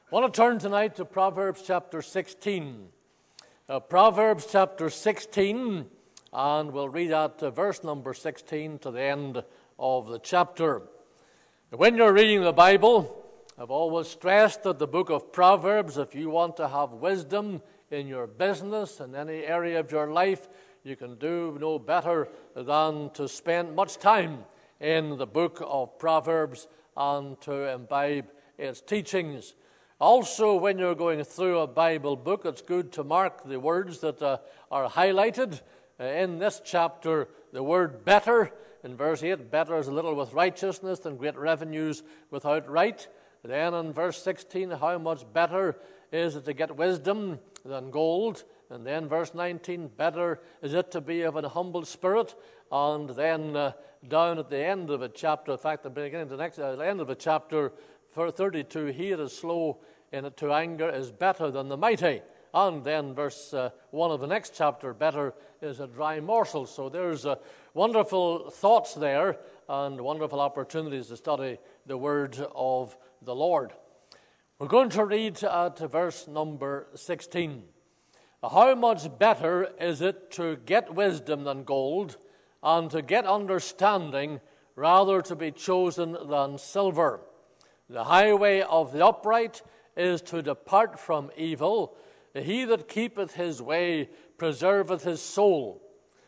I want to turn tonight to Proverbs chapter 16. Proverbs chapter 16, and we'll read at verse number 16 to the end of the chapter. When you're reading the Bible, I've always stressed that the book of Proverbs, if you want to have wisdom in your business and any area of your life, you can do no better than to spend much time in the book of Proverbs and to imbibe its teachings. Also, when you're going through a Bible book, it's good to mark the words that are highlighted. In this chapter, the word better, in verse 8, better is a little with righteousness than great revenues without right. Then in verse 16, how much better is it to get wisdom than gold. And then verse 19, better is it to be of an humble spirit. And then down at the end of the chapter, in fact, the beginning of the end of the chapter, 32, he that is slow to anger is better than the mighty. And then verse 1 of the next chapter, better is a dry morsel. So there's wonderful thoughts there and wonderful opportunities to study the word of the Lord. We're going to read at verse number 16. How much better is it to get wisdom than gold, and to get understanding rather to be chosen than silver? The highway of the upright is to depart from evil. He that keepeth his way preserveth his soul.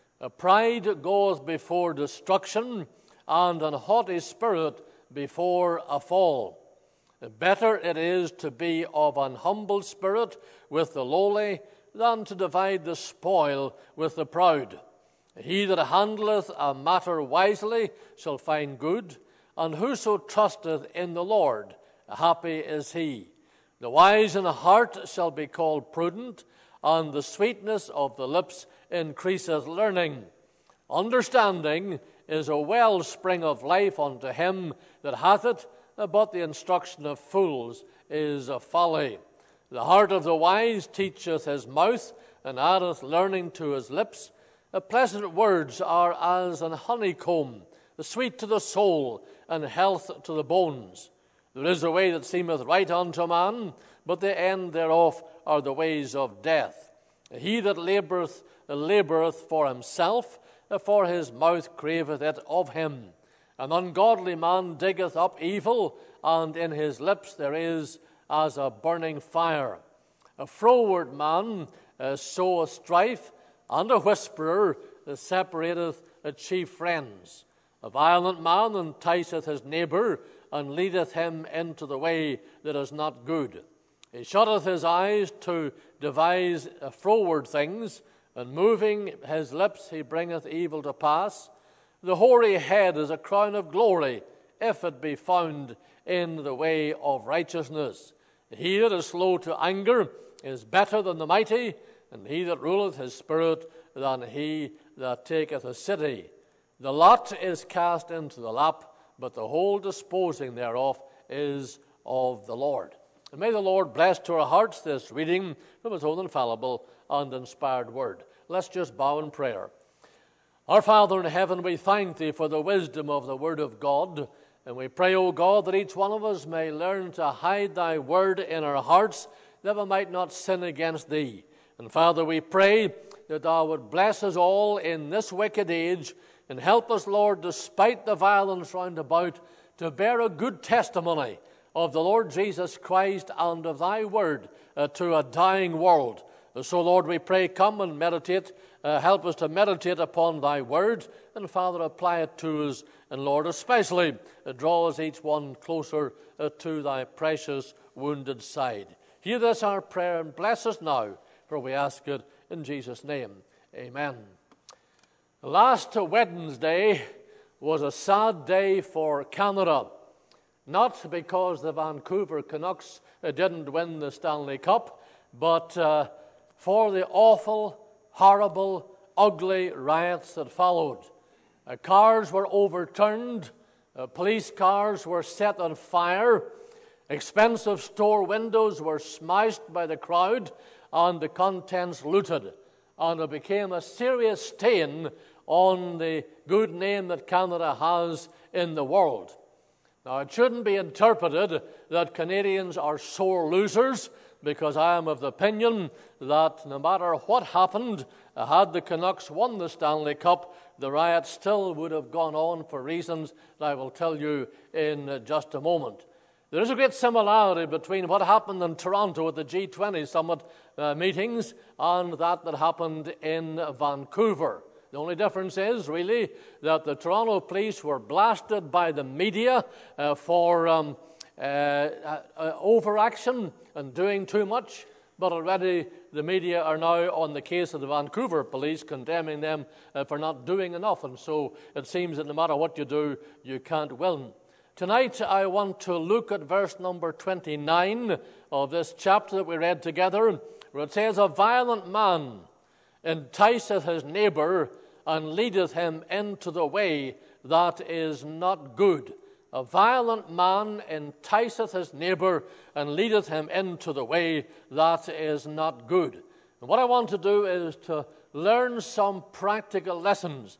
Pride goeth before destruction, and an haughty spirit before a fall. Better it is to be of an humble spirit with the lowly than to divide the spoil with the proud. He that handleth a matter wisely shall find good, and whoso trusteth in the Lord, happy is he. The wise in heart shall be called prudent, and the sweetness of the lips increaseth learning. Understanding is a wellspring of life unto him that hath it, but the instruction of fools is a folly. The heart of the wise teacheth his mouth, and addeth learning to his lips. Pleasant words are as an honeycomb, sweet to the soul, and health to the bones. There is a way that seemeth right unto man, but the end thereof are the ways of death. He that laboureth for himself, for his mouth craveth it of him. An ungodly man diggeth up evil, and in his lips there is as a burning fire. A froward man soweth strife, and a whisperer separateth chief friends. A violent man enticeth his neighbour, and leadeth him into the way that is not good. He shutteth his eyes to devise froward things, and moving his lips he bringeth evil to pass. The hoary head is a crown of glory, if it be found in the way of righteousness. He that is slow to anger is better than the mighty, and he that ruleth his spirit than he that taketh a city. The lot is cast into the lap, but the whole disposing thereof is of the Lord. And may the Lord bless to our hearts this reading from his own infallible and inspired word. Let's just bow in prayer. Our Father in heaven, we thank thee for the wisdom of the word of God, and we pray, O God, that each one of us may learn to hide thy word in our hearts, that we might not sin against thee. And Father, we pray that thou would bless us all in this wicked age, and help us, Lord, despite the violence round about, to bear a good testimony of the Lord Jesus Christ and of thy word to a dying world. So, Lord, we pray, come and meditate. Help us to meditate upon thy word. And, Father, apply it to us. And, Lord, especially draw us each one closer to thy precious wounded side. Hear this our prayer, and bless us now, for we ask it in Jesus' name. Amen. Last Wednesday was a sad day for Canada. Not because the Vancouver Canucks didn't win the Stanley Cup, but for the awful, horrible, ugly riots that followed. Cars were overturned, police cars were set on fire, expensive store windows were smashed by the crowd, and the contents looted. And it became a serious stain on the good name that Canada has in the world. Now, it shouldn't be interpreted that Canadians are sore losers, because I am of the opinion that no matter what happened, had the Canucks won the Stanley Cup, the riot still would have gone on for reasons that I will tell you in just a moment. There is a great similarity between what happened in Toronto at the G20 summit meetings and that happened in Vancouver. The only difference is, really, that the Toronto police were blasted by the media for overaction and doing too much, but already the media are now on the case of the Vancouver police, condemning them for not doing enough. And so it seems that no matter what you do, you can't win. Tonight I want to look at verse number 29 of this chapter that we read together, where it says, "A violent man enticeth his neighbor and leadeth him into the way that is not good." A violent man enticeth his neighbor and leadeth him into the way that is not good. And what I want to do is to learn some practical lessons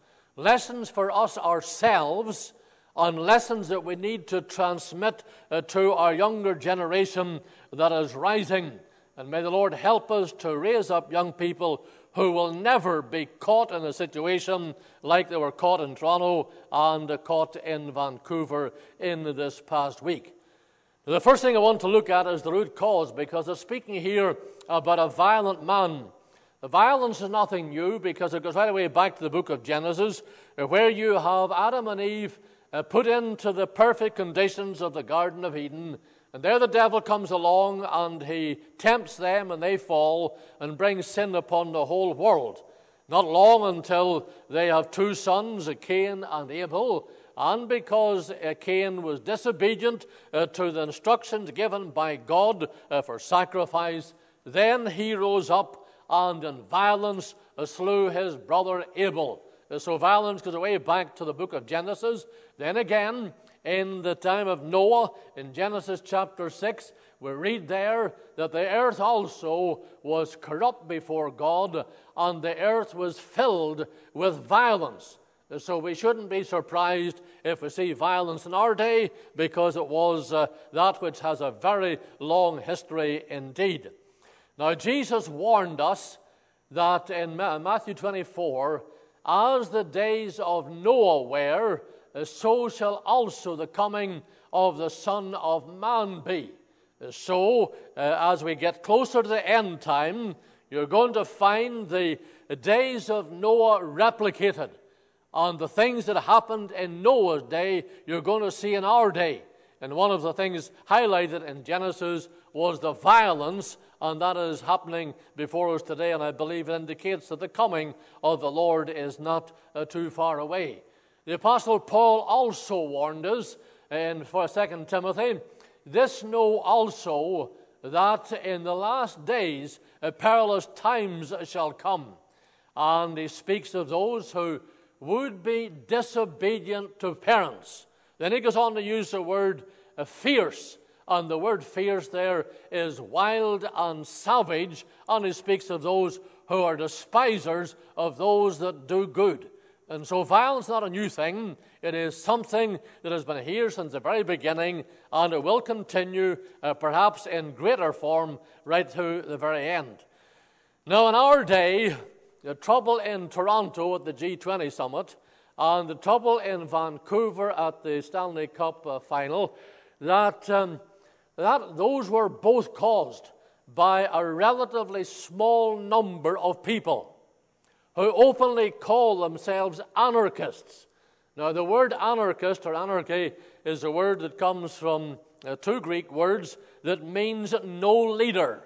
for us ourselves, and lessons that we need to transmit to our younger generation that is rising. And may the Lord help us to raise up young people who will never be caught in a situation like they were caught in Toronto and caught in Vancouver in this past week. The first thing I want to look at is the root cause, because it's speaking here about a violent man. The violence is nothing new, because it goes right away back to the book of Genesis, where you have Adam and Eve put into the perfect conditions of the Garden of Eden. And there the devil comes along and he tempts them, and they fall and brings sin upon the whole world. Not long until they have two sons, Cain and Abel. And because Cain was disobedient to the instructions given by God for sacrifice, then he rose up and in violence slew his brother Abel. So violence goes way back to the book of Genesis. Then again, in the time of Noah, in Genesis chapter 6, we read there that the earth also was corrupt before God, and the earth was filled with violence. So we shouldn't be surprised if we see violence in our day, because it was that which has a very long history indeed. Now, Jesus warned us that in Matthew 24, as the days of Noah were, so shall also the coming of the Son of Man be. So, as we get closer to the end time, you're going to find the days of Noah replicated. And the things that happened in Noah's day, you're going to see in our day. And one of the things highlighted in Genesis was the violence, and that is happening before us today. And I believe it indicates that the coming of the Lord is not too far away. The Apostle Paul also warned us in 2 Timothy, "This know also, that in the last days perilous times shall come." And he speaks of those who would be disobedient to parents. Then he goes on to use the word fierce. And the word fierce there is wild and savage. And he speaks of those who are despisers of those that do good. And so violence is not a new thing. It is something that has been here since the very beginning, and it will continue, perhaps in greater form, right through the very end. Now, in our day, the trouble in Toronto at the G20 summit, and the trouble in Vancouver at the Stanley Cup final, that those were both caused by a relatively small number of people who openly call themselves anarchists. Now, the word anarchist or anarchy is a word that comes from two Greek words that means no leader.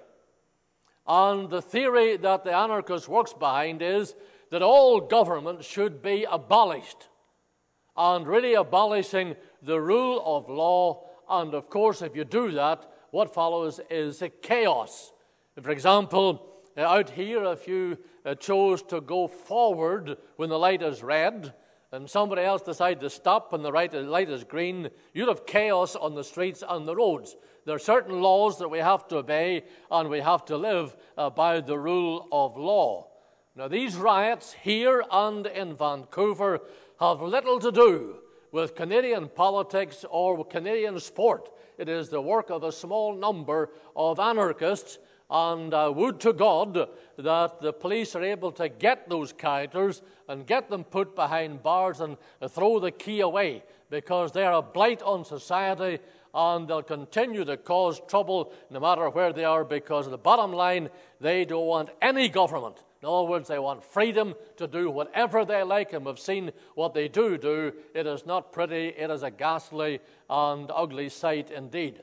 And the theory that the anarchist works behind is that all government should be abolished, and really abolishing the rule of law. And of course, if you do that, what follows is chaos. For example, out here, if you chose to go forward when the light is red, and somebody else decided to stop when the light is green, you'd have chaos on the streets and the roads. There are certain laws that we have to obey, and we have to live by the rule of law. Now, these riots here and in Vancouver have little to do with Canadian politics or with Canadian sport. It is the work of a small number of anarchists, and would to God that the police are able to get those characters and get them put behind bars and throw the key away, because they are a blight on society and they'll continue to cause trouble no matter where they are, because the bottom line, they don't want any government. In other words, they want freedom to do whatever they like, and we've seen what they do. It is not pretty. It is a ghastly and ugly sight indeed.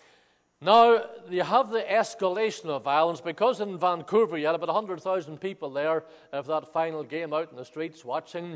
Now, you have the escalation of violence, because in Vancouver you had about 100,000 people there of that final game out in the streets watching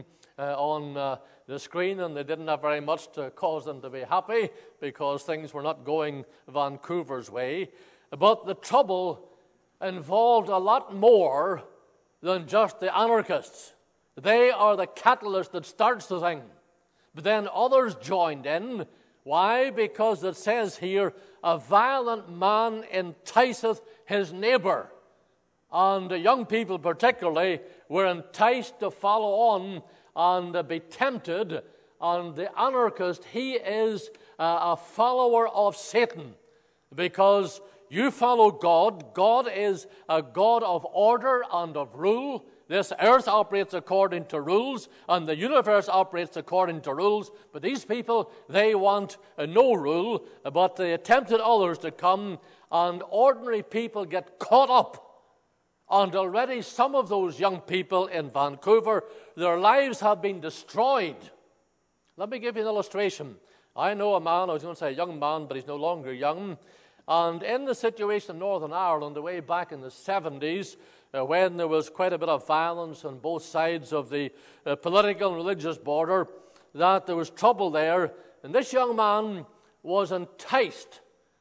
on the screen, and they didn't have very much to cause them to be happy because things were not going Vancouver's way. But the trouble involved a lot more than just the anarchists. They are the catalyst that starts the thing. But then others joined in. Why? Because it says here, a violent man enticeth his neighbor. And the young people particularly were enticed to follow on and be tempted. And the anarchist, he is a follower of Satan, because you follow God. God is a God of order and of rule. This earth operates according to rules, and the universe operates according to rules. But these people, they want no rule, but they tempted others to come, and ordinary people get caught up. And already some of those young people in Vancouver, their lives have been destroyed. Let me give you an illustration. I know a man, I was going to say a young man, but he's no longer young. And in the situation in Northern Ireland, the way back in the 70s, when there was quite a bit of violence on both sides of the political and religious border, that there was trouble there. And this young man was enticed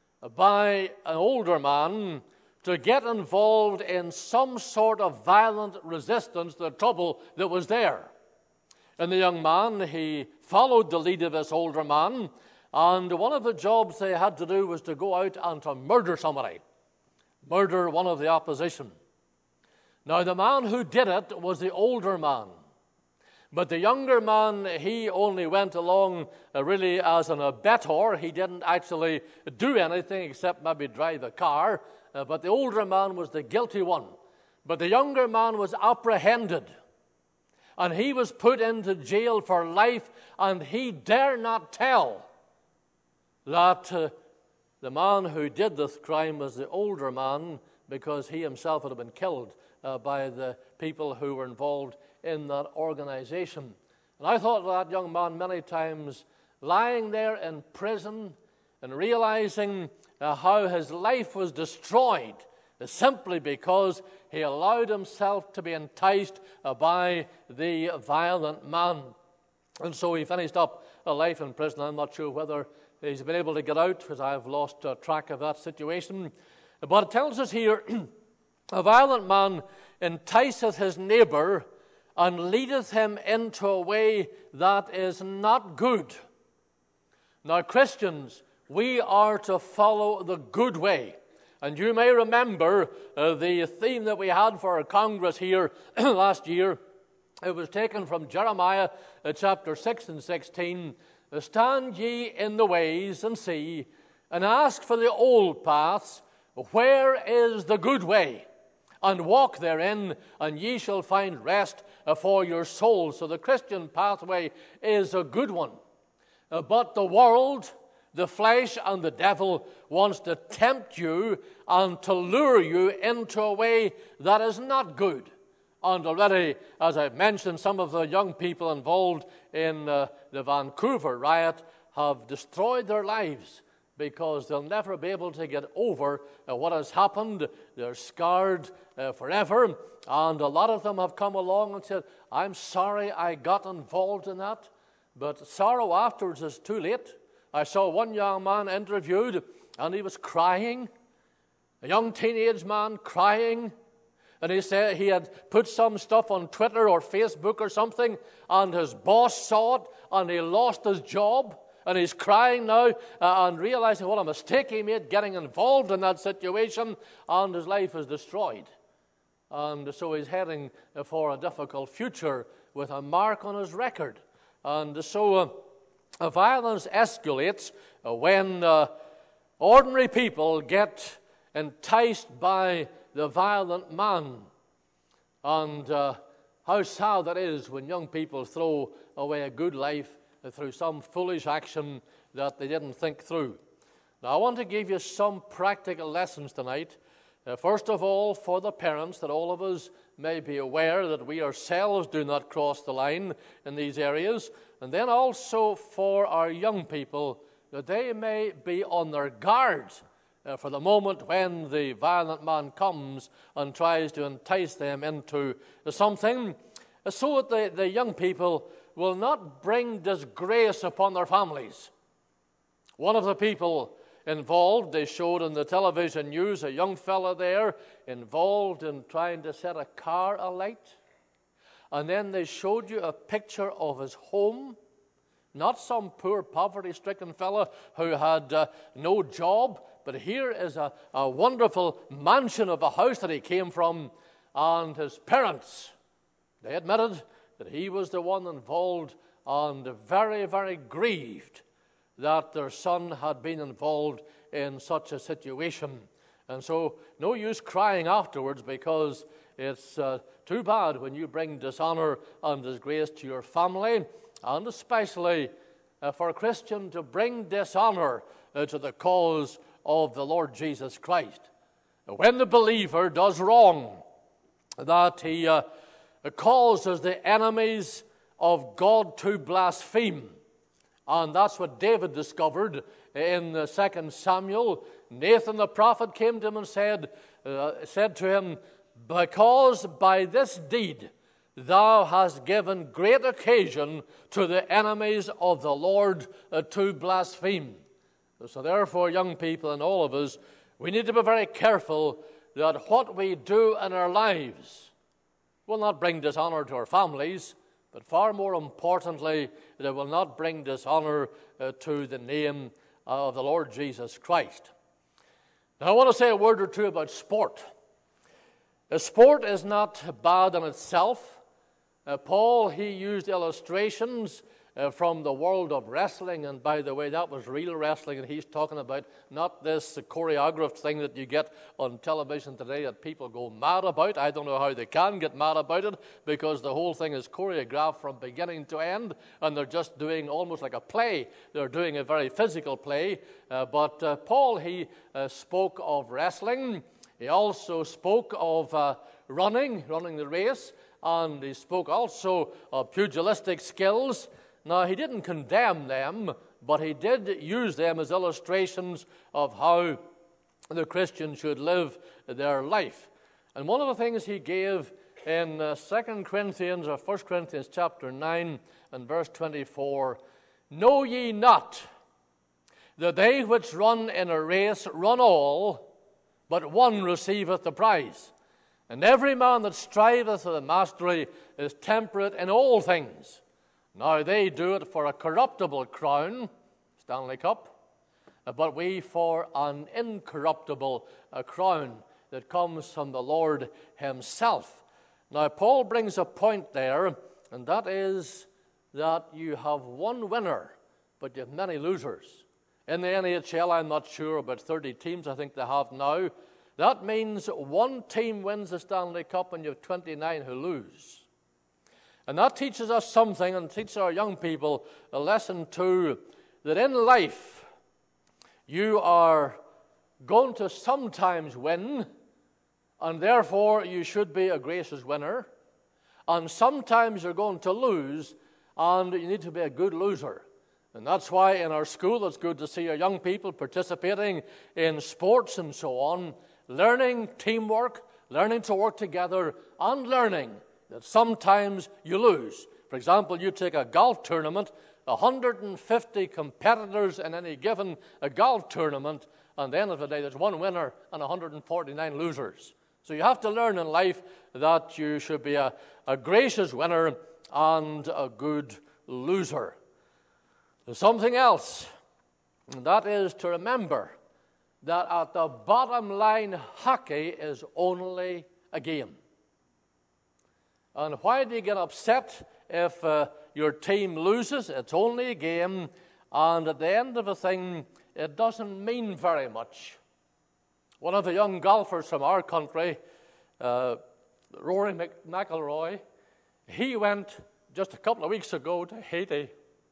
by an older man to get involved in some sort of violent resistance to the trouble that was there. And the young man, he followed the lead of this older man, and one of the jobs they had to do was to go out and to murder somebody, murder one of the opposition. Now, the man who did it was the older man. But the younger man, he only went along really as an abettor. He didn't actually do anything except maybe drive a car. But the older man was the guilty one. But the younger man was apprehended. And he was put into jail for life. And he dare not tell that the man who did this crime was the older man, because he himself would have been killed by the people who were involved in that organization. And I thought of that young man many times, lying there in prison and realizing how his life was destroyed simply because he allowed himself to be enticed by the violent man. And so he finished up a life in prison. I'm not sure whether he's been able to get out, because I've lost track of that situation. But it tells us here, a violent man enticeth his neighbor and leadeth him into a way that is not good. Now, Christians, we are to follow the good way. And you may remember the theme that we had for our Congress here last year. It was taken from Jeremiah chapter 6 and 16. Stand ye in the ways and see, and ask for the old paths, where is the good way? And walk therein, and ye shall find rest for your souls. So the Christian pathway is a good one. But the world, the flesh, and the devil wants to tempt you and to lure you into a way that is not good. And already, as I've mentioned, some of the young people involved in the Vancouver riot have destroyed their lives, because they'll never be able to get over what has happened. They're scarred forever. And a lot of them have come along and said, I'm sorry I got involved in that. But sorrow afterwards is too late. I saw one young man interviewed, and he was crying. A young teenage man crying. And he said he had put some stuff on Twitter or Facebook or something, and his boss saw it, and he lost his job. And he's crying now and realizing what a mistake he made getting involved in that situation, and his life is destroyed. And so he's heading for a difficult future with a mark on his record. And so Violence escalates when ordinary people get enticed by the violent man. And how sad that is when young people throw away a good life through some foolish action that they didn't think through. Now, I want to give you some practical lessons tonight. First of all, for the parents, that all of us may be aware that we ourselves do not cross the line in these areas. And then also for our young people, that they may be on their guard for the moment when the violent man comes and tries to entice them into something, so that the young people will not bring disgrace upon their families. One of the people involved, they showed in the television news, a young fella there involved in trying to set a car alight. And then they showed you a picture of his home. Not some poor poverty-stricken fella who had no job, but here is a wonderful mansion of a house that he came from, and his parents, they admitted that he was the one involved, and very, very grieved that their son had been involved in such a situation. And so no use crying afterwards, because it's too bad when you bring dishonor and disgrace to your family, and especially for a Christian to bring dishonor to the cause of the Lord Jesus Christ. When the believer does wrong, that he causes the enemies of God to blaspheme. And that's what David discovered in 2 Samuel. Nathan the prophet came to him and said to him, "Because by this deed thou hast given great occasion to the enemies of the Lord to blaspheme." So therefore, young people and all of us, we need to be very careful that what we do in our lives will not bring dishonor to our families, but far more importantly, that it will not bring dishonor to the name of the Lord Jesus Christ. Now, I want to say a word or two about sport. Sport is not bad in itself. Paul, he used illustrations from the world of wrestling, and by the way, that was real wrestling, and he's talking about not this choreographed thing that you get on television today that people go mad about. I don't know how they can get mad about it, because the whole thing is choreographed from beginning to end, and they're just doing almost like a play. They're doing a very physical play, but Paul, he spoke of wrestling. He also spoke of running the race, and he spoke also of pugilistic skills. Now, he didn't condemn them, but he did use them as illustrations of how the Christian should live their life. And one of the things he gave in 2 Corinthians or 1 Corinthians chapter 9 and verse 24, "Know ye not that they which run in a race run all, but one receiveth the prize? And every man that striveth for the mastery is temperate in all things. Now they do it for a corruptible crown," Stanley Cup, "but we for an incorruptible crown that comes from the Lord himself." Now Paul brings a point there, and that is that you have one winner, but you have many losers. In the NHL, I'm not sure, about 30 teams I think they have now. That means one team wins the Stanley Cup and you have 29 who lose. And that teaches us something, and teaches our young people a lesson too, that in life you are going to sometimes win, and therefore you should be a gracious winner. And sometimes you're going to lose, and you need to be a good loser. And that's why in our school it's good to see our young people participating in sports and so on, learning teamwork, learning to work together, and learning that sometimes you lose. For example, you take a golf tournament, 150 competitors in any given golf tournament, and at the end of the day there's one winner and 149 losers. So you have to learn in life that you should be a gracious winner and a good loser. There's something else, and that is to remember that at the bottom line, hockey is only a game. And why do you get upset if your team loses? It's only a game. and at the end of a thing, it doesn't mean very much. One of the young golfers from our country, Rory McIlroy, he went just a couple of weeks ago to Haiti.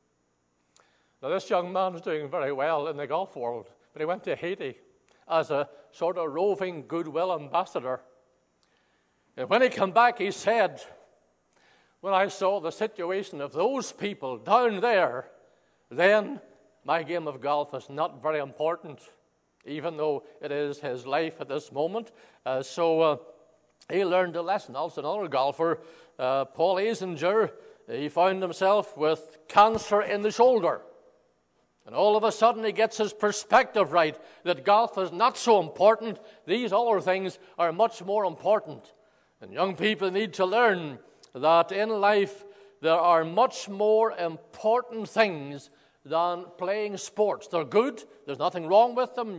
Now, this young man is doing very well in the golf world, but he went to Haiti as a sort of roving goodwill ambassador. And when he came back, he said, when I saw the situation of those people down there, then my game of golf is not very important, even though it is his life at this moment. So he learned a lesson. Also, another golfer, Paul Azinger, he found himself with cancer in the shoulder. And all of a sudden he gets his perspective right, that golf is not so important. These other things are much more important. And young people need to learn that in life there are much more important things than playing sports. They're good. There's nothing wrong with them,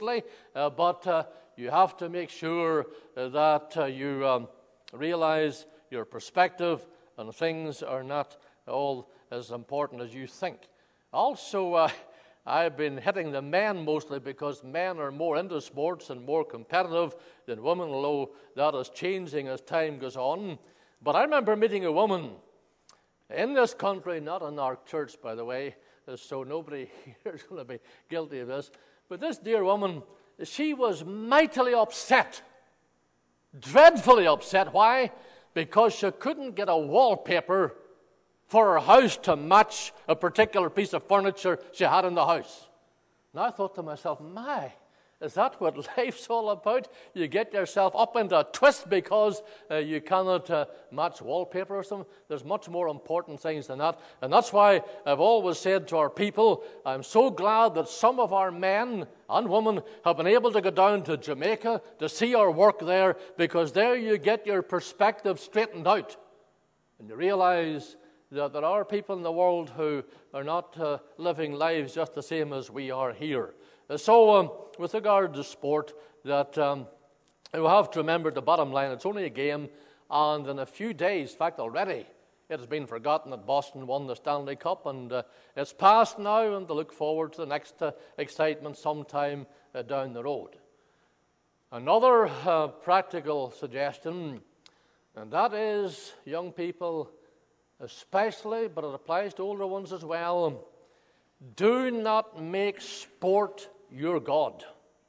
but you have to make sure that you realize your perspective and things are not all as important as you think. Also, I've been hitting the men mostly because men are more into sports and more competitive than women, although that is changing as time goes on. But I remember meeting a woman in this country, not in our church, by the way, so nobody here is going to be guilty of this. But this dear woman, she was mightily upset, dreadfully upset. Why? Because she couldn't get a wallpaper for her house to match a particular piece of furniture she had in the house. And I thought to myself, is that what life's all about? You get yourself up into a twist because you cannot match wallpaper or something. There's much more important things than that. And that's why I've always said to our people, I'm so glad that some of our men and women have been able to go down to Jamaica to see our work there, because there you get your perspective straightened out. And you realize that there are people in the world who are not living lives just the same as we are here. So with regard to sport, that you have to remember the bottom line. It's only a game, and in a few days, in fact already, it has been forgotten that Boston won the Stanley Cup, and it's past now, and to look forward to the next excitement sometime down the road. Another practical suggestion, and that is, young people especially, but it applies to older ones as well, do not make sport your God.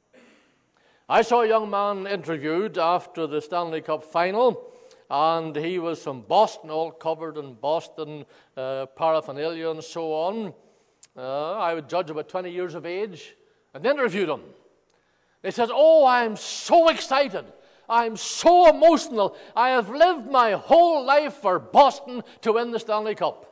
I saw a young man interviewed after the Stanley Cup final, and he was from Boston, all covered in Boston paraphernalia and so on. I would judge about 20 years of age, and interviewed him. He says, I'm so excited. I'm so emotional. I have lived my whole life for Boston to win the Stanley Cup.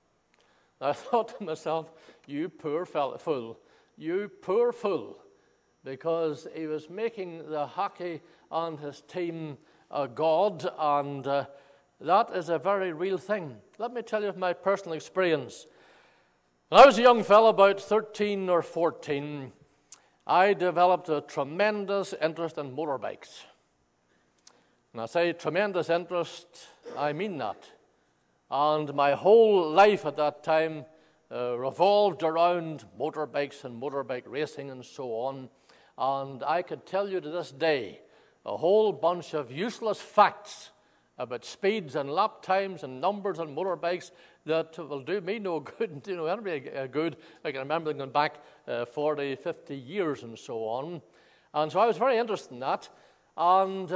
I thought to myself, you poor fool. You poor fool. Because he was making the hockey and his team a god, and that is a very real thing. Let me tell you of my personal experience. When I was a young fellow, about 13 or 14, I developed a tremendous interest in motorbikes. When I say tremendous interest, I mean that. And my whole life at that time revolved around motorbikes and motorbike racing and so on. And I could tell you to this day a whole bunch of useless facts about speeds and lap times and numbers on motorbikes that will do me no good and do no anybody good. I can remember them going back 40, 50 years and so on. And so I was very interested in that. And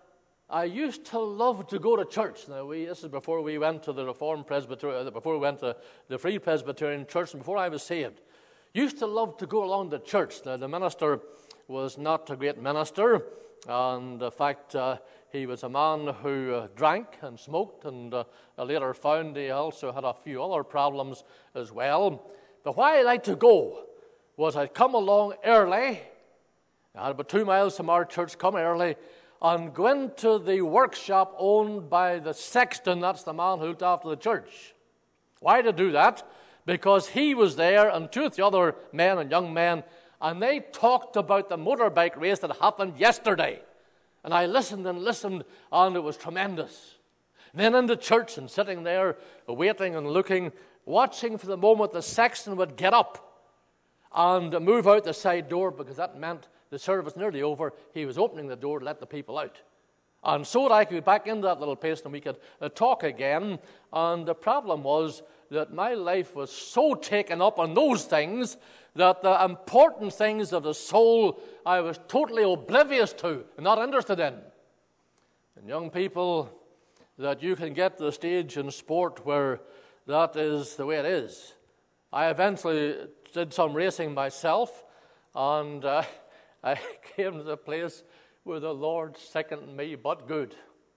I used to love to go to church. Now, this is before we went to the Reformed Presbyterian, before we went to the Free Presbyterian Church, and before I was saved. Used to love to go along to church. Now, the minister was not a great minister, and in fact, he was a man who drank and smoked, and I later found he also had a few other problems as well. But why I liked to go was I'd come along early. I had about 2 miles from our church, come early, and go into the workshop owned by the sexton. That's the man who looked after the church. Why to do that? Because he was there, and 2 of the other men and young men, and they talked about the motorbike race that happened yesterday. And I listened, and it was tremendous. Then into church and sitting there waiting and looking, watching for the moment the sexton would get up and move out the side door, because that meant the service nearly over. He was opening the door to let the people out. And so that I could go back into that little place and we could talk again. And the problem was that my life was so taken up on those things that the important things of the soul I was totally oblivious to and not interested in. And young people, that you can get to the stage in sport where that is the way it is. I eventually did some racing myself, and I came to the place where the Lord sickened me, but good.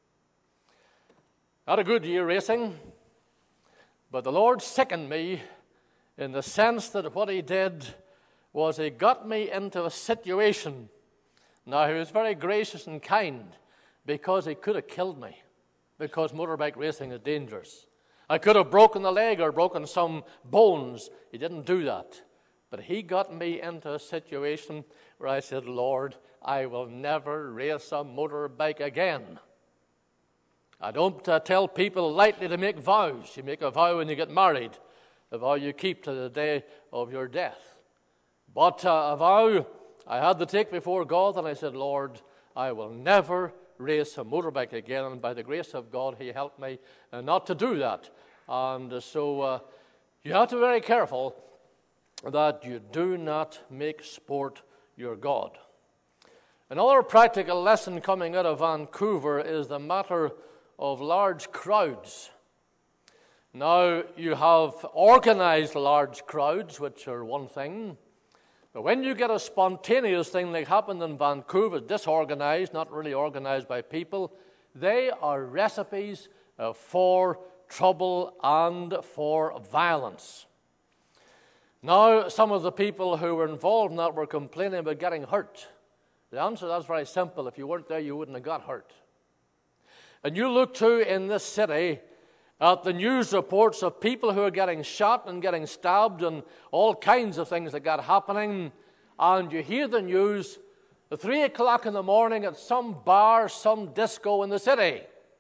I had a good year racing, but the Lord sickened me in the sense that what he did was he got me into a situation. Now, he was very gracious and kind, because he could have killed me, because motorbike racing is dangerous. I could have broken a leg or broken some bones. He didn't do that. But he got me into a situation where I said, Lord, I will never race a motorbike again. I don't tell people lightly to make vows. You make a vow when you get married, a vow you keep to the day of your death. But a vow I had to take before God, and I said, Lord, I will never race a motorbike again. And by the grace of God, he helped me not to do that. And so you have to be very careful that you do not make sport your God. Another practical lesson coming out of Vancouver is the matter of large crowds. Now, you have organized large crowds, which are one thing. But when you get a spontaneous thing like happened in Vancouver, disorganized, not really organized by people, they are recipes for trouble and for violence. Now, some of the people who were involved in that were complaining about getting hurt. The answer to that is very simple. If you weren't there, you wouldn't have got hurt. And you look too in this city at the news reports of people who are getting shot and getting stabbed and all kinds of things like that happening. And you hear the news at 3 o'clock in the morning at some bar, some disco in the city.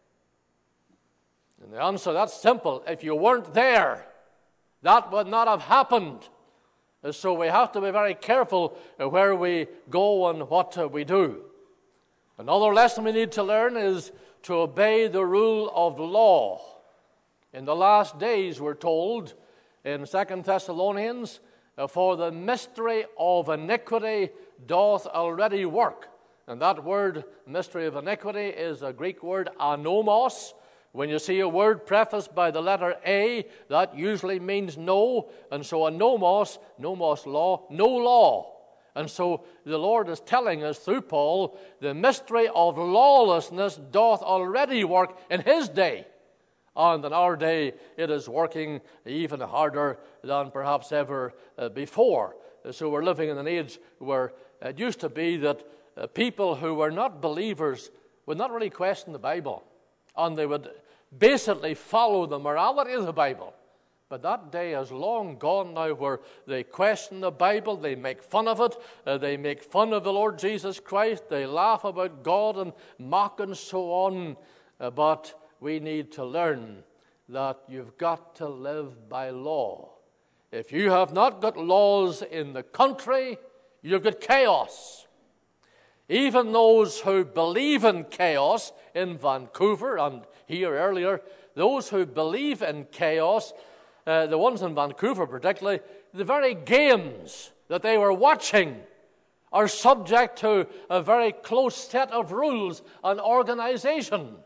And the answer, that's simple. If you weren't there, that would not have happened. And so we have to be very careful where we go and what we do. Another lesson we need to learn is to obey the rule of law. In the last days, we're told in 2 Thessalonians, for the mystery of iniquity doth already work. And that word, mystery of iniquity, is a Greek word anomos. When you see a word prefaced by the letter A, that usually means no. And so anomos, nomos law, no law. And so the Lord is telling us through Paul, the mystery of lawlessness doth already work in his day. And in our day, it is working even harder than perhaps ever before. So we're living in an age where it used to be that people who were not believers would not really question the Bible. And they would basically follow the morality of the Bible. But that day is long gone now where they question the Bible, they make fun of it, they make fun of the Lord Jesus Christ, they laugh about God and mock and so on. But we need to learn that you've got to live by law. If you have not got laws in the country, you've got chaos. Even those who believe in chaos in Vancouver and here earlier, those who believe in chaos, the ones in Vancouver particularly, the very games that they were watching are subject to a very close set of rules and organization.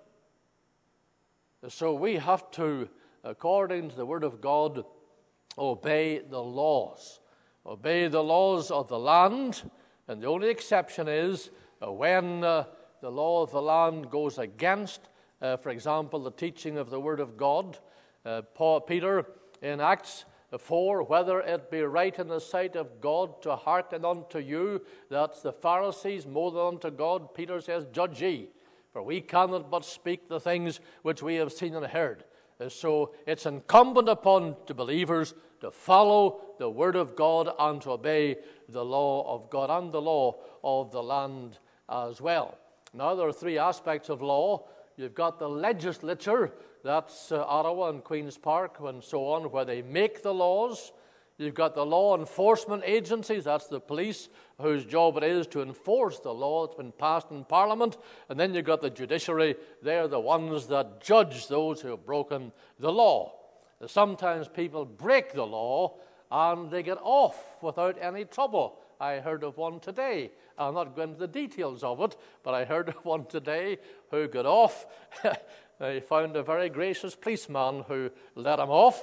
So we have to, according to the Word of God, obey the laws. Obey the laws of the land, and the only exception is when the law of the land goes against, for example, the teaching of the Word of God. Peter in Acts 4, whether it be right in the sight of God to hearken unto you, that the Pharisees more than unto God, Peter says, judge ye. For we cannot but speak the things which we have seen and heard. So it's incumbent upon the believers to follow the Word of God and to obey the law of God and the law of the land as well. Now, there are three aspects of law. You've got the legislature, that's Ottawa and Queen's Park and so on, where they make the laws. You've got the law enforcement agencies, that's the police, whose job it is to enforce the law that's been passed in Parliament. And then you've got the judiciary, they're the ones that judge those who have broken the law. Sometimes people break the law and they get off without any trouble. I heard of one today. I'll not go into the details of it, but I heard of one today who got off. They found a very gracious policeman who let him off.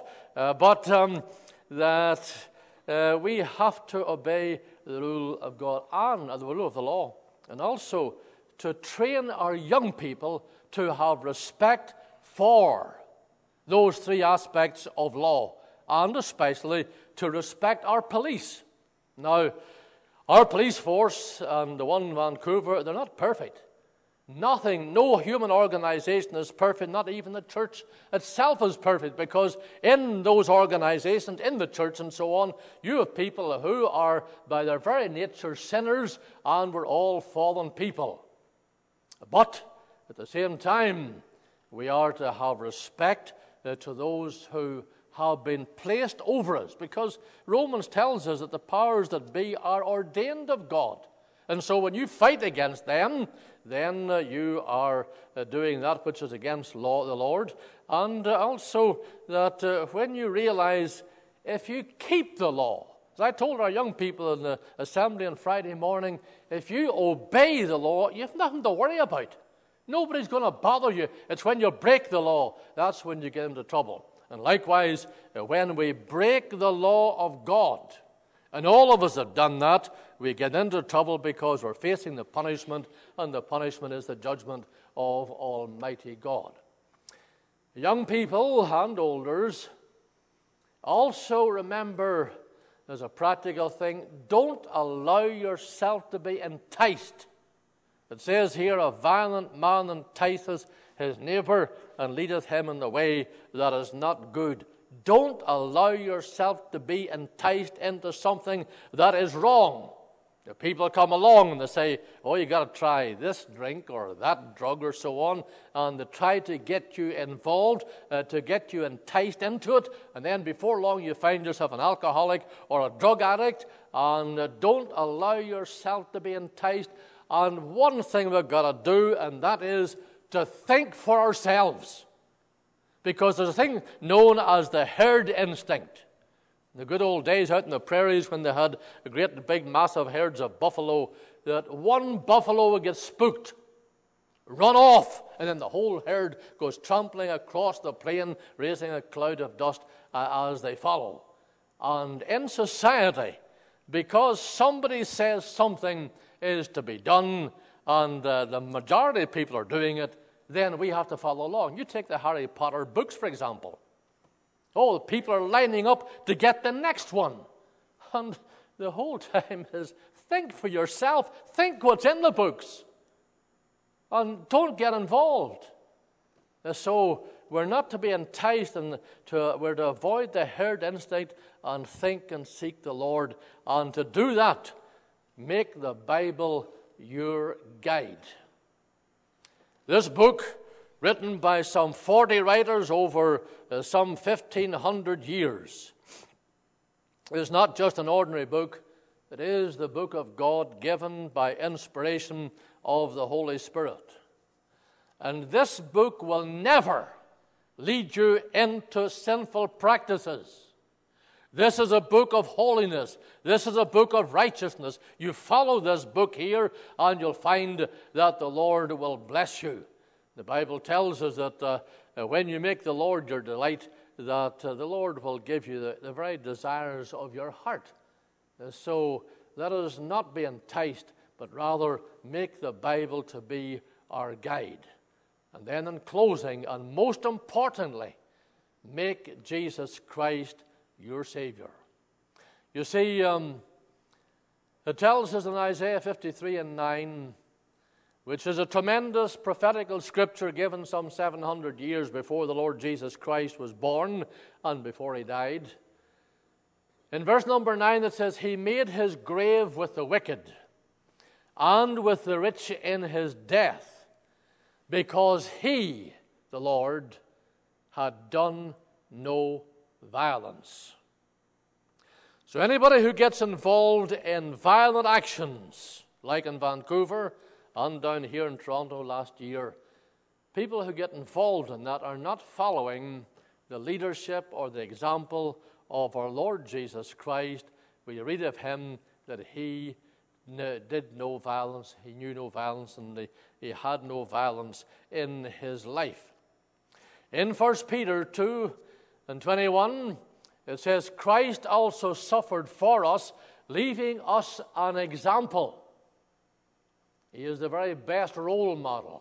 We have to obey the rule of God and the rule of the law, and also to train our young people to have respect for those three aspects of law, and especially to respect our police. Now, our police force and the one in Vancouver, they're not perfect. Nothing, no human organization is perfect, not even the church itself is perfect, because in those organizations, in the church and so on, you have people who are by their very nature sinners, and we're all fallen people. But at the same time, we are to have respect to those who have been placed over us, because Romans tells us that the powers that be are ordained of God. And so when you fight against them, then you are doing that which is against the Lord. And also that when you realize if you keep the law, as I told our young people in the assembly on Friday morning, if you obey the law, you have nothing to worry about. Nobody's going to bother you. It's when you break the law, that's when you get into trouble. And likewise, when we break the law of God, and all of us have done that, we get into trouble because we're facing the punishment, and the punishment is the judgment of Almighty God. Young people and elders, also remember, as a practical thing, don't allow yourself to be enticed. It says here, a violent man enticeth his neighbor and leadeth him in the way that is not good. Don't allow yourself to be enticed into something that is wrong. The people come along and they say, oh, you got to try this drink or that drug or so on, and they try to get you involved, to get you enticed into it, and then before long you find yourself an alcoholic or a drug addict, and don't allow yourself to be enticed. And one thing we've got to do, and that is to think for ourselves. Because there's a thing known as the herd instinct. In the good old days out in the prairies when they had a great big massive herds of buffalo, that one buffalo would get spooked, run off, and then the whole herd goes trampling across the plain, raising a cloud of dust as they follow. And in society, because somebody says something is to be done, and the majority of people are doing it, then we have to follow along. You take the Harry Potter books, for example. Oh, the people are lining up to get the next one. And the whole time is think for yourself. Think what's in the books. And don't get involved. So we're not to be enticed, and we're to avoid the herd instinct and think and seek the Lord. And to do that, make the Bible your guide. This book, written by some 40 writers over some 1,500 years, is not just an ordinary book. It is the book of God given by inspiration of the Holy Spirit. And this book will never lead you into sinful practices. This is a book of holiness. This is a book of righteousness. You follow this book here, and you'll find that the Lord will bless you. The Bible tells us that when you make the Lord your delight, that the Lord will give you the very desires of your heart. So let us not be enticed, but rather make the Bible to be our guide. And then in closing, and most importantly, make Jesus Christ your Savior. You see, it tells us in Isaiah 53 and 9, which is a tremendous prophetical scripture given some 700 years before the Lord Jesus Christ was born and before he died. In verse number 9 it says, he made his grave with the wicked and with the rich in his death, because he, the Lord, had done no violence. So anybody who gets involved in violent actions, like in Vancouver and down here in Toronto last year, people who get involved in that are not following the leadership or the example of our Lord Jesus Christ. We read of him that he did no violence, he knew no violence, and he had no violence in his life. In 1 Peter 2:21, it says, Christ also suffered for us, leaving us an example. He is the very best role model.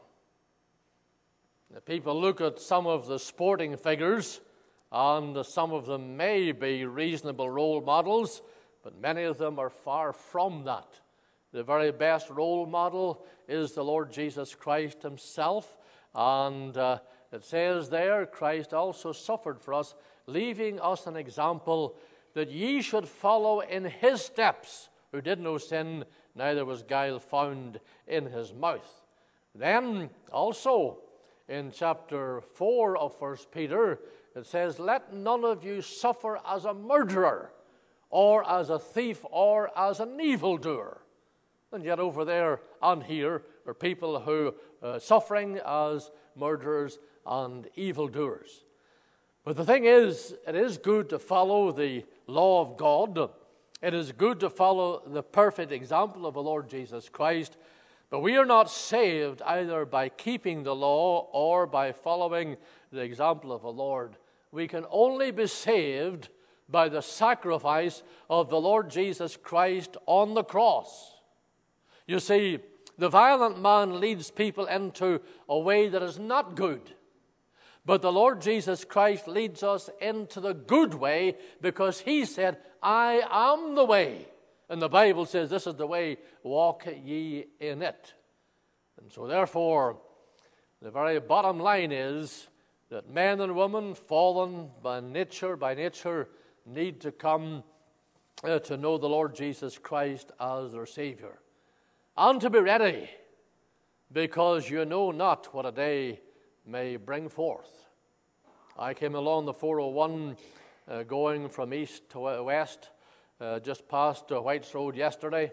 The people look at some of the sporting figures, and some of them may be reasonable role models, but many of them are far from that. The very best role model is the Lord Jesus Christ himself, and it says there, Christ also suffered for us, leaving us an example that ye should follow in his steps, who did no sin, neither was guile found in his mouth. Then also in chapter 4 of 1 Peter, it says, let none of you suffer as a murderer, or as a thief, or as an evildoer. And yet over there and here are people who are suffering as murderers and evildoers. But the thing is, it is good to follow the law of God. It is good to follow the perfect example of the Lord Jesus Christ. But we are not saved either by keeping the law or by following the example of the Lord. We can only be saved by the sacrifice of the Lord Jesus Christ on the cross. You see, the violent man leads people into a way that is not good. But the Lord Jesus Christ leads us into the good way because he said, I am the way. And the Bible says, this is the way, walk ye in it. And so therefore, the very bottom line is that men and women fallen by nature, need to come to know the Lord Jesus Christ as their Savior. And to be ready, because you know not what a day may bring forth. I came along the 401 going from east to west, just past White's Road yesterday.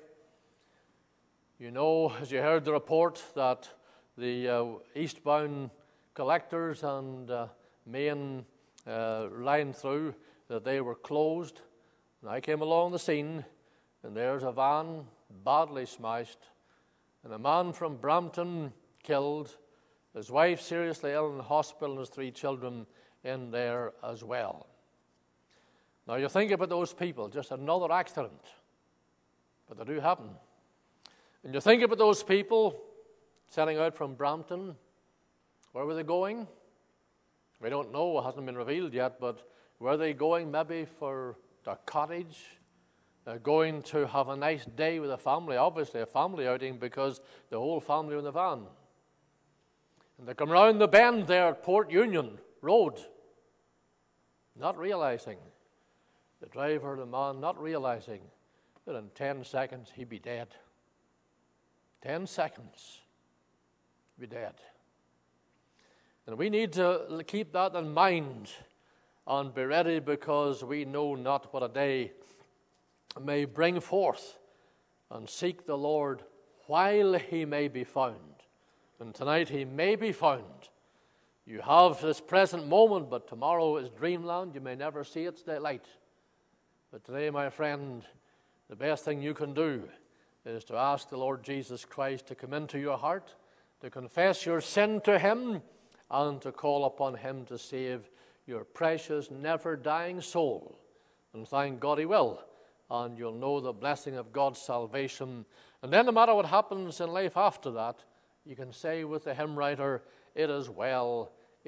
You know, as you heard the report, that the eastbound collectors and main line through, that they were closed. And I came along the scene, and there's a van badly smashed, and a man from Brampton killed, his wife seriously ill in the hospital, and his 3 children in there as well. Now you think about those people, just another accident, but they do happen. And you think about those people setting out from Brampton. Where were they going? We don't know, it hasn't been revealed yet, but were they going maybe for their cottage? Going to have a nice day with a family, obviously a family outing, because the whole family were in the van. And they come round the bend there at Port Union Road, not realizing, the driver, the man, not realizing that in 10 seconds he'd be dead. 10 seconds, he'd be dead. And we need to keep that in mind and be ready, because we know not what a day may bring forth, and seek the Lord while he may be found. And tonight he may be found. You have this present moment, but tomorrow is dreamland. You may never see its daylight. But today, my friend, the best thing you can do is to ask the Lord Jesus Christ to come into your heart, to confess your sin to him, and to call upon him to save your precious, never-dying soul. And thank God he will. And you'll know the blessing of God's salvation. And then no matter what happens in life after that, you can say with the hymn writer, it is well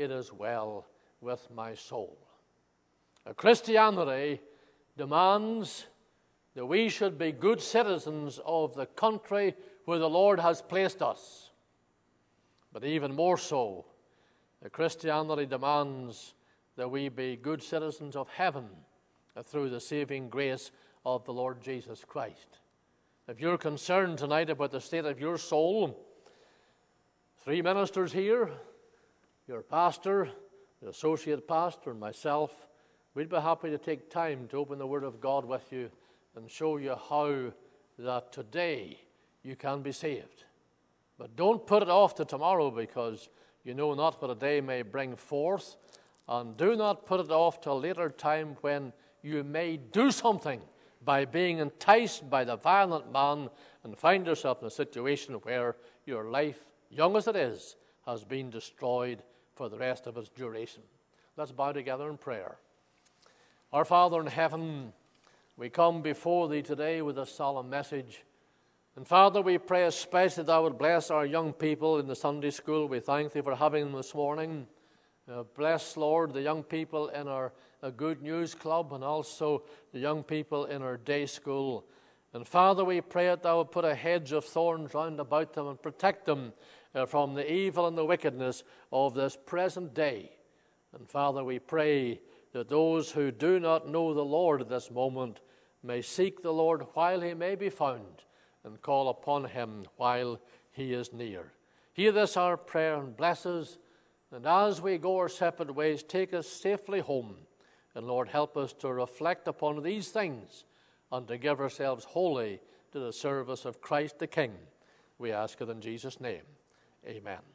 with my soul. Christianity demands that we should be good citizens of the country where the Lord has placed us. But even more so, Christianity demands that we be good citizens of heaven through the saving grace of the Lord Jesus Christ. If you're concerned tonight about the state of your soul, Three ministers here, your pastor, the associate pastor, and myself. We'd be happy to take time to open the Word of God with you and show you how that today you can be saved. But don't put it off to tomorrow, because you know not what a day may bring forth. And do not put it off to a later time when you may do something by being enticed by the violent man and find yourself in a situation where your life, young as it is, has been destroyed for the rest of its duration. Let's bow together in prayer. Our Father in heaven, we come before Thee today with a solemn message. And Father, we pray especially that Thou would bless our young people in the Sunday school. We thank Thee for having them this morning. Bless, Lord, the young people in our Good News Club, and also the young people in our day school. And Father, we pray that Thou would put a hedge of thorns round about them and protect them from the evil and the wickedness of this present day. And Father, we pray that those who do not know the Lord at this moment may seek the Lord while He may be found, and call upon Him while He is near. Hear this our prayer, and bless us. And as we go our separate ways, take us safely home. And Lord, help us to reflect upon these things and to give ourselves wholly to the service of Christ the King. We ask it in Jesus' name. Amen.